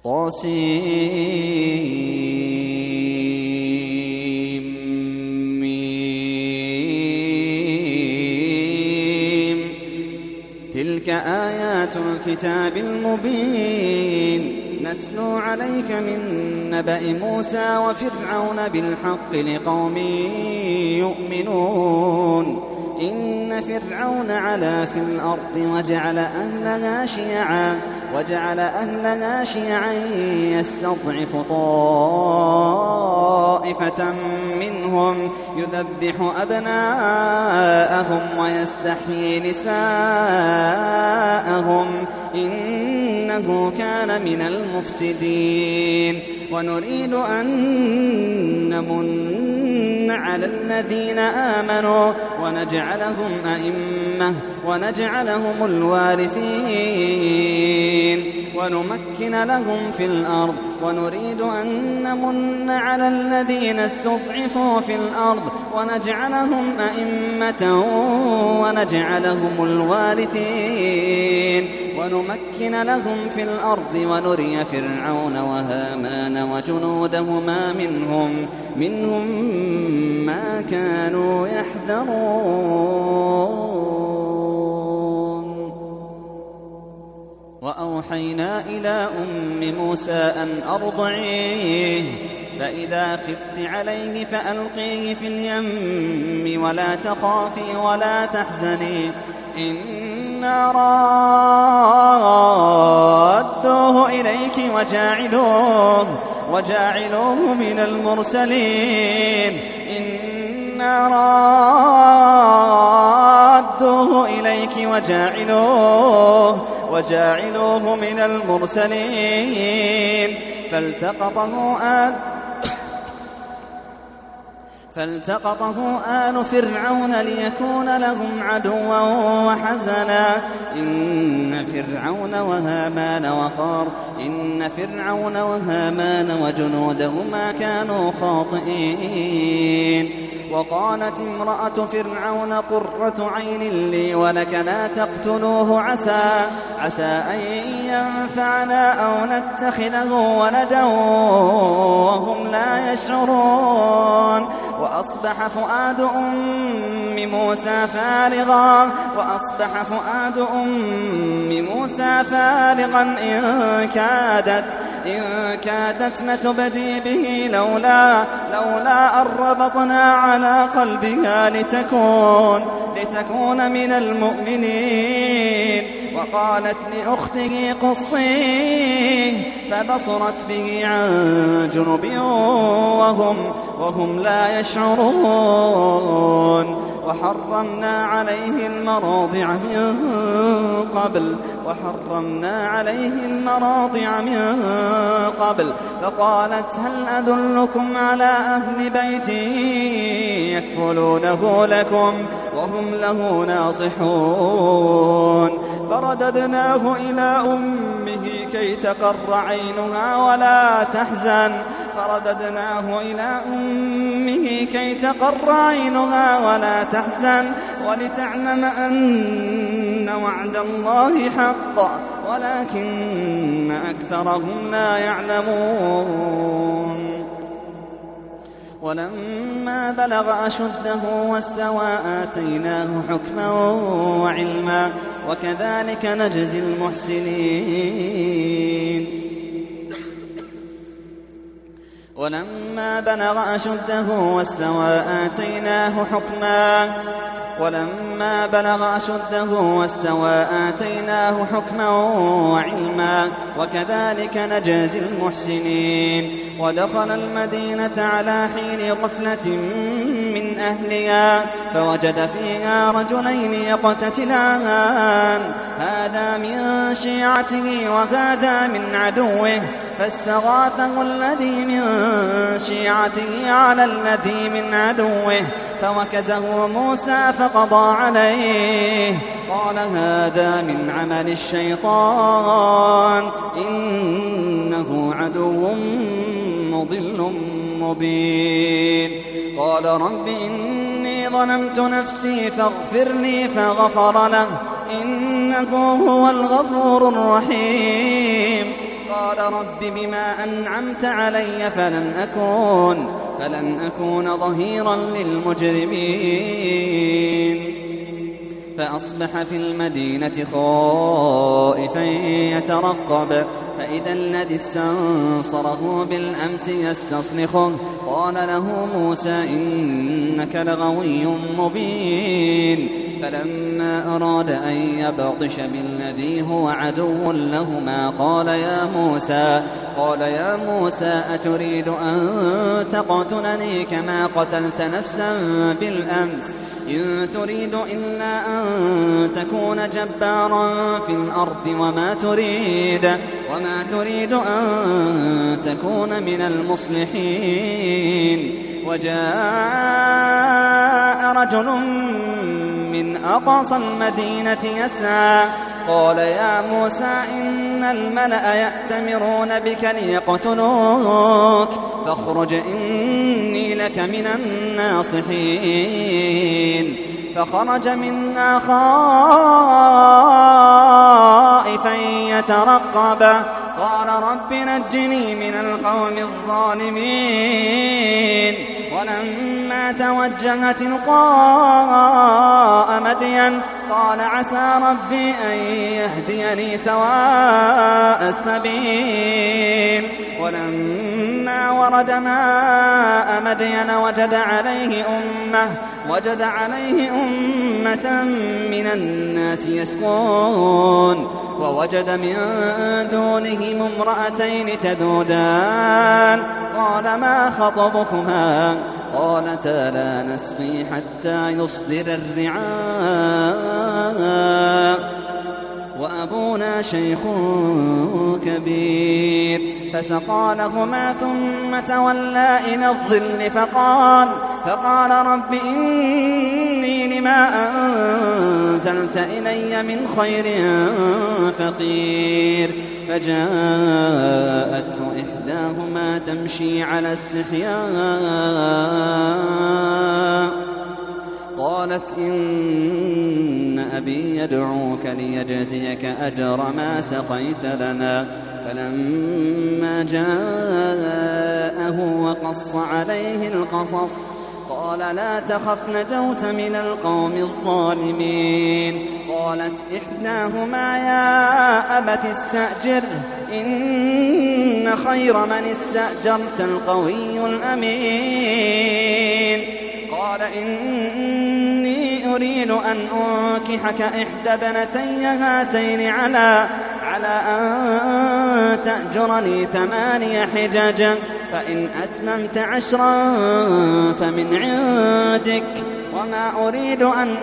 طاسيم. تلك آيات الكتاب المبين نتلو عليك من نبأ موسى وفرعون بالحق لقوم يؤمنون. إن فرعون علا في الأرض وجعل أهلها شيعا يستضعف طائفة منهم يذبح أبناءهم ويستحيي نساءهم إنه كان من المفسدين. ونريد أن نمن على الذين آمنوا ونجعلهم أئمة ونجعلهم الوارثين ونمكن لهم في الأرض. ونريد أن نمن على الذين استضعفوا في الأرض ونجعلهم أئمة ونجعلهم الوارثين ونمكن لهم في الأرض ونري فرعون وهامان وجنودهما منهم ما كانوا يحذرون. وأوحينا إلى أم موسى أن أرضعيه فإذا خفت عليه فألقيه في اليم ولا تخافي ولا تحزني إنا رادوه إليك وجاعلوه من المرسلين. إنا رادوه إليك وجاعلوه من المرسلين. فالتقطه آل فرعون ليكون لهم عدوا وحزنا. إن فرعون وهامان وجنودهما كانوا خاطئين. وقالت امرأة فرعون قرة عين لي ولك لا تقتلوه عسى أن ينفعنا أو نتخذه ولدا وهم لا يشعرون. وأصبح فؤاد أم موسى فارغا إن كادت لتبدي به لولا أن ربطنا على قلبها لتكون من المؤمنين. وقالت لأخته قصيه فبصرت به عن جنب وهم لا يشعرون. وحرمنا عليه المراضع من قبل فقالت هل أدلكم على أهل بيت يكفلونه لكم وهم له ناصحون. فرددناه إلى أمه كي تقر عينها ولا تحزن ولتعلم أن وعد الله حق ولكن أكثرهم لا يعلمون. ولما بلغ أشده واستوى آتيناه حكما وعلما وكذلك نجزي المحسنين. ولما بلغ أشده واستوى آتيناه حكما وعلما وكذلك نجزي المحسنين. ودخل المدينة على حين غفلة من أهلها فوجد فيها رجلين يقتتلان هذا من شيعته وهذا من عدوه فاستغاثه الذي من شيعته على الذي من عدوه فوكزه موسى فقضى عليه. قال هذا من عمل الشيطان إنه عدو مضل مبين. قال رب إني ظلمت نفسي فاغفر لي فغفر له إنه هو الغفور الرحيم. قال رب بما أنعمت علي فلن أكون ظهيرا للمجرمين فأصبح في المدينة خائفا يترقب فإذا الذي استنصره بالأمس يستصرخه قال له موسى إنك لغوي مبين فلما أراد أن يبطش بالذي هو عدو لهما قال يا موسى أتريد أن تقتلني كما قتلت نفسا بالأمس إن تريد إلا أن تكون جبارا في الأرض وما تريد أن تكون من المصلحين وجاء رجل من أقصى المدينة يسعى قال يا موسى إن الملأ يأتمرون بك ليقتلوك فاخرج إني لك من الناصحين فخرج منها خائفا يترقب قال رب نجني من القوم الظالمين ولما توجه تلقاء مدين قال عسى ربي أن يهديني سواء السبيل ولما ورد ماء مدين وجد عليه أمة من الناس يسقون ووجد من دونهم امرأتين تذودان قال ما خطبكما قالتا لا نسقي حتى يصدر الرعاء وأبونا شيخ كبير فسقى لهما ثم تولى إلى الظل فقال رب إني لما أنزلت إلي من خير فقير فجاءته إحداهما تمشي على استحياء قالت إن أبي يدعوك ليجزيك أجر ما سقيت لنا فلما جاءه وقص عليه القصص قال لا تخف نجوت من القوم الظالمين قالت إحداهما يا أبت استأجر إن خير من استأجرت القوي الأمين قال إني أريد أن أنكحك إحدى ابنتي هاتين على أن تأجرني 8 حجج فإن أتممت 10 فمن عندك وما أريد أن